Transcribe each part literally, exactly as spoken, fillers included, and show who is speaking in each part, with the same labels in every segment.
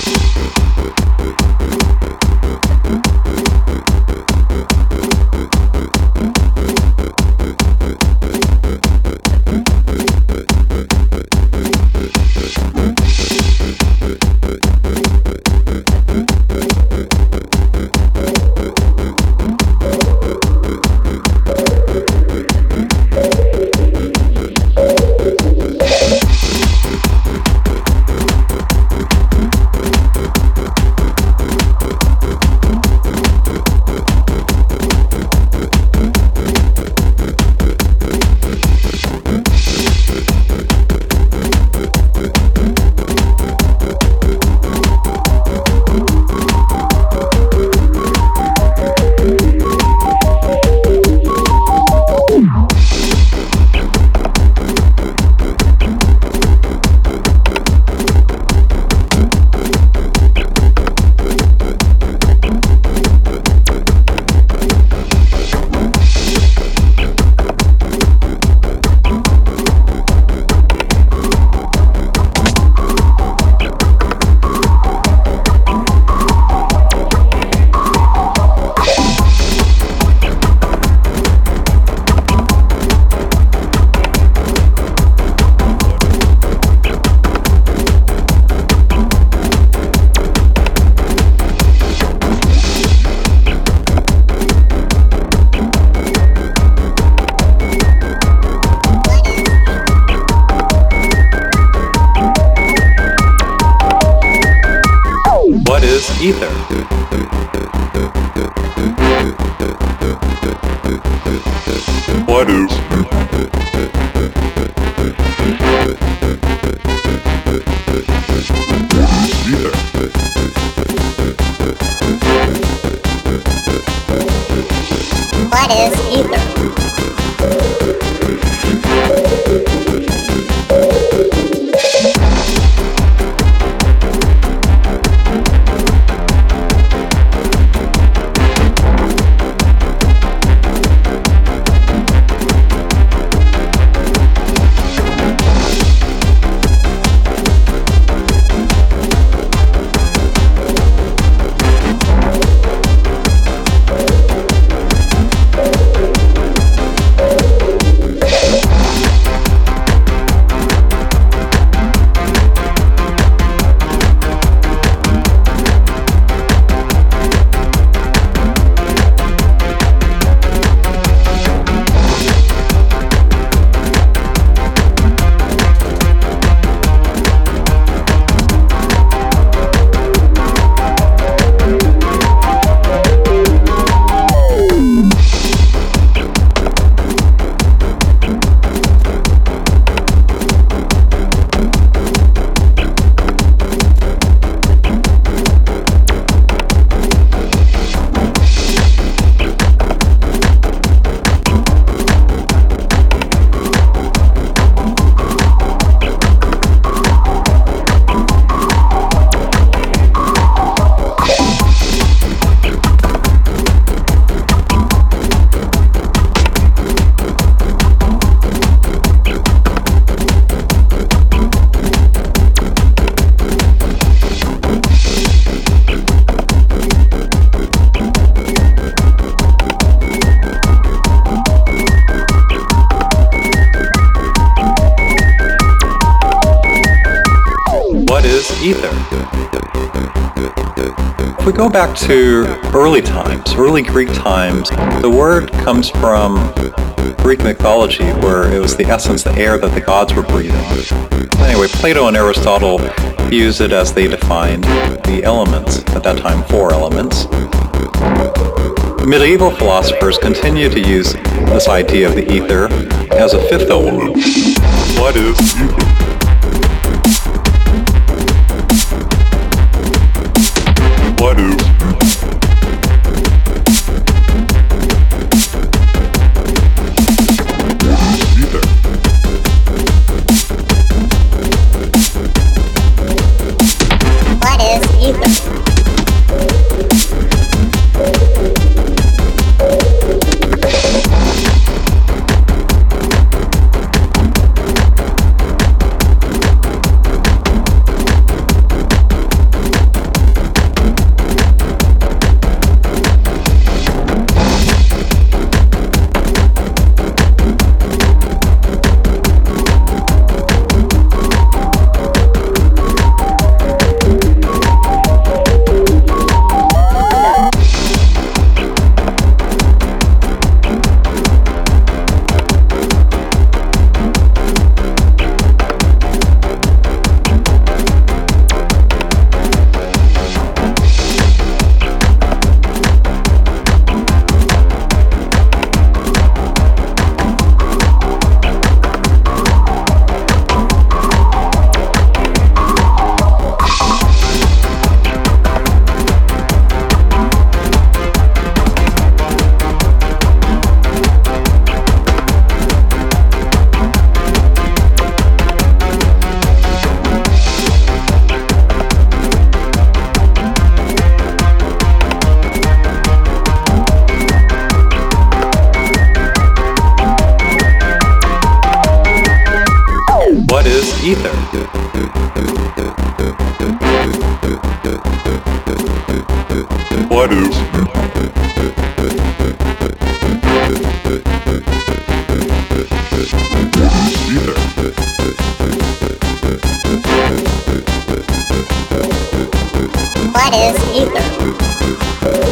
Speaker 1: ether.
Speaker 2: What is ether?
Speaker 3: What is ether?
Speaker 1: Ether. If we go back to early times, early Greek times, the word comes from Greek mythology, where it was the essence, the air that the gods were breathing. Anyway, Plato and Aristotle used it as they defined the elements, at that time four elements. Medieval philosophers continue to use this idea of the ether as a fifth element.
Speaker 2: What is ether? What is ether?
Speaker 3: What is ether?
Speaker 2: What is ether?
Speaker 3: What is ether?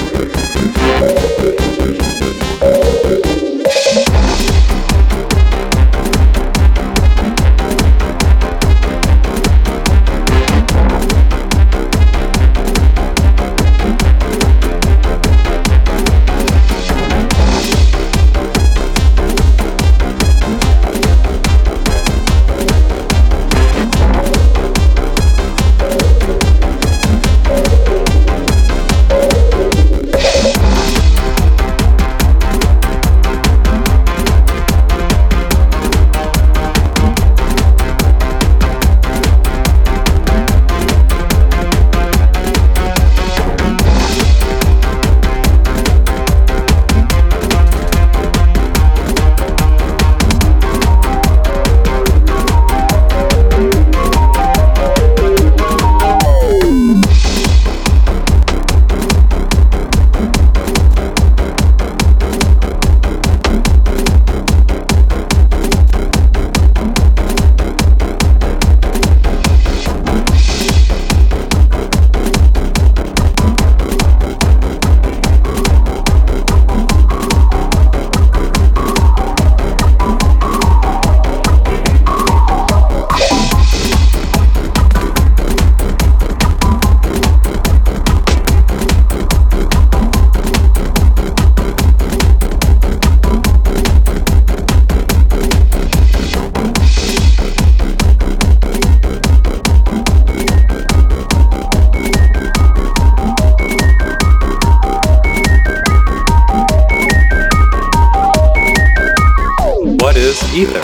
Speaker 1: What is ether?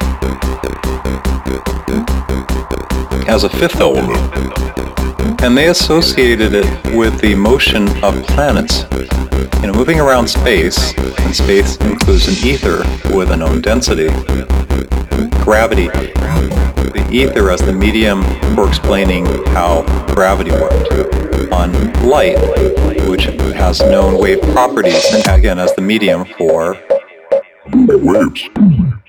Speaker 1: As a fifth element, and they associated it with the motion of planets. You know, moving around space, and space includes an ether with a known density. Gravity, the ether as the medium for explaining how gravity worked. On light, which has known wave properties, and again as the medium for
Speaker 2: waves.